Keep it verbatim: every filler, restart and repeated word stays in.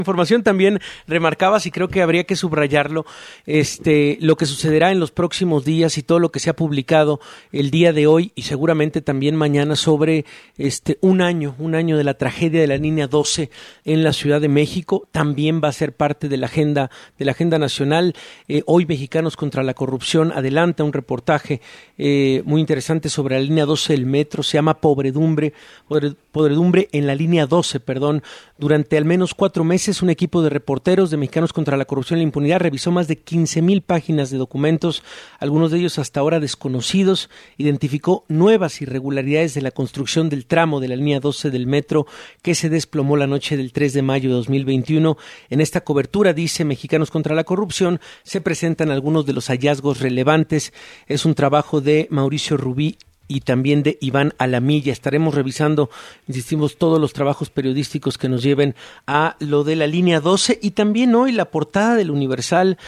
Información también remarcabas, y creo que habría que subrayarlo, este, lo que sucederá en los próximos días y todo lo que se ha publicado el día de hoy y seguramente también mañana sobre este un año, un año de la tragedia de la línea doce en la Ciudad de México. También va a ser parte de la agenda de la agenda nacional. Eh, hoy Mexicanos contra la Corrupción adelanta un reportaje eh, muy interesante sobre la línea doce del metro. Se llama Pobredumbre, Podredumbre en la línea doce, perdón. Durante al menos cuatro meses un equipo de reporteros de Mexicanos contra la Corrupción y la Impunidad revisó más de quince mil páginas de documentos, algunos de ellos hasta ahora desconocidos, identificó nuevas irregularidades de la construcción del tramo de la línea doce del metro que se desplomó la noche del tres de mayo de dos mil veintiuno. En esta cobertura, dice Mexicanos contra la Corrupción, se presentan algunos de los hallazgos relevantes. Es un trabajo de Mauricio Rubí y también de Iván Alamilla. Estaremos revisando, insistimos, todos los trabajos periodísticos que nos lleven a lo de la línea doce y también hoy la portada del Universal